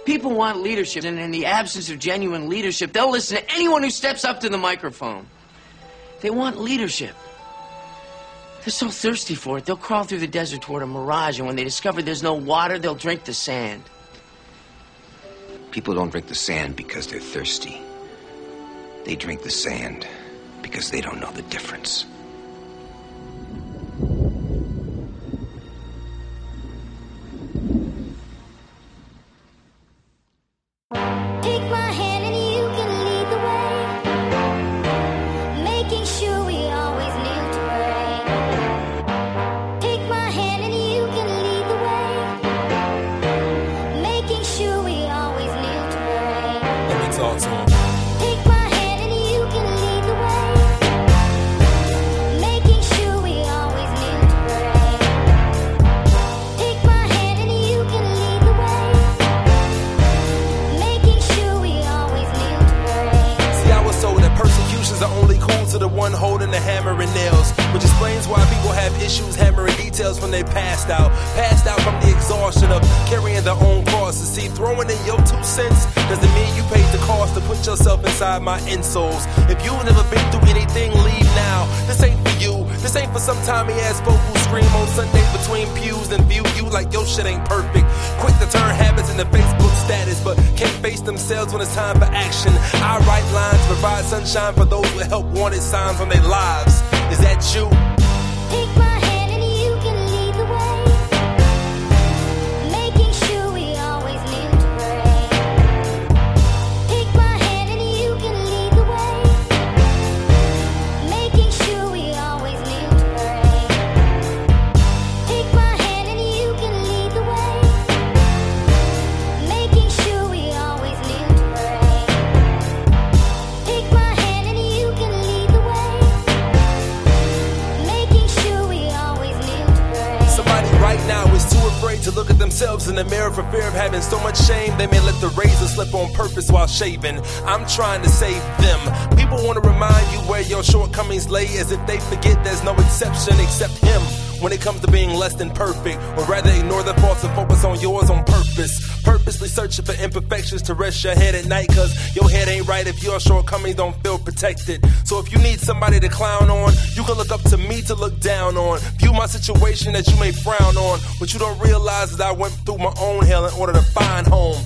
People want leadership, and in the absence of genuine leadership, they'll listen to anyone who steps up to the microphone. They want leadership. They're so thirsty for it, they'll crawl through the desert toward a mirage, and when they discover there's no water, they'll drink the sand. People don't drink the sand because they're thirsty. They drink the sand because they don't know the difference. Take my hand and you can lead the way, making sure we always kneel to pray. Take my hand and you can lead the way, making sure we always kneel to pray. Let me talk to him. Take my hand and you can lead the way, making sure we always kneel to pray. Take my hand and you can lead the way, making sure we always kneel to pray. See, I was told that persecutions are only cool to the one holding the hammer and nails, which explains why people have issues hammering details when they passed out from the exhaustion of carrying their own crosses. See, throwing in your 2 cents doesn't mean you paid the cost to put yourself inside my insoles. If you've never been through anything, leave now. This ain't for you. This ain't for some timey ass folk who scream on Sunday between pews and view you like your shit ain't perfect. Quick to turn habits into Facebook status, but can't face themselves when it's time for action. I write lines to provide sunshine for those with help wanted signs on their lives. Is that you? Take my hand and you can lead the way, making sure we always kneel to pray. Take my hand and you can lead the way, making sure we always kneel to pray. Take my hand and you can lead the way, making sure we always kneel to pray. Take my hand and you can lead the way, making sure we always kneel to pray. Somebody right now is too afraid to look at themselves in the mirror for fear of having so much shame they may let the razor slip on purpose while shaving. I'm trying to save them. People want to remind you where your shortcomings lay, as if they forget there's no exception except him when it comes to being less than perfect, or rather ignore their faults and focus on yours on purpose. Purposely searching for imperfections to rest your head at night, cause your head ain't right if your shortcomings don't feel protected. So if you need somebody to clown on, you can look up to me to look down on. View my situation that you may frown on. What you don't realize is I went through my own hell in order to find home.